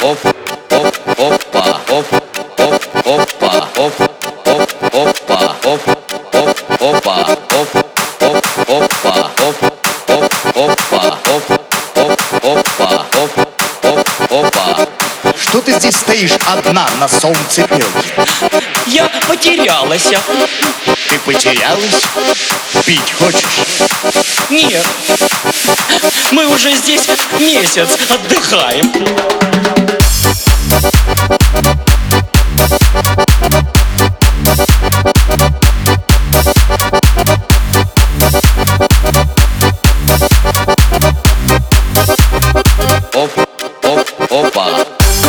оп, оп, опа, оп, оп, опа, оп, оп, опа, оп, оп, опа, оп, оп, опа, оп, оп, опа, оп, оп, опа, оп, оп, опа. Что ты здесь стоишь одна на солнцепёке? Я потерялась. Ты потерялась? Пить хочешь? Нет, мы уже здесь месяц отдыхаем. Оп, оп, опа.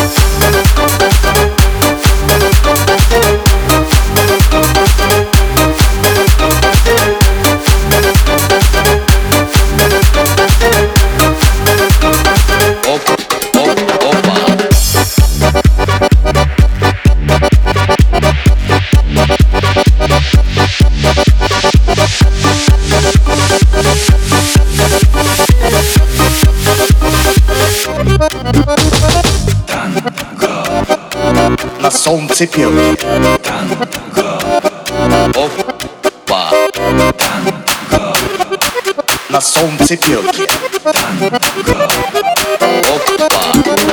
Оп, оп, опа. На солнцепёке. Опа. На солнцепёке. Опа.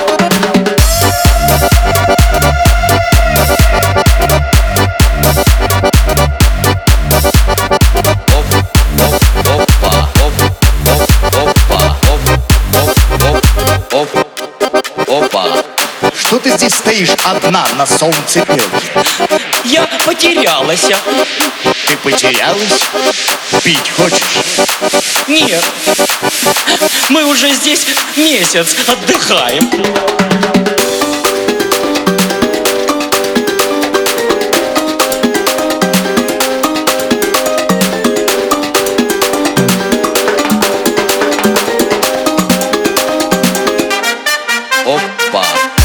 Опа. Что ты здесь стоишь одна на солнцепёке? Я потерялась. Ты потерялась? Пить хочешь? Нет, мы уже здесь месяц отдыхаем. Опа.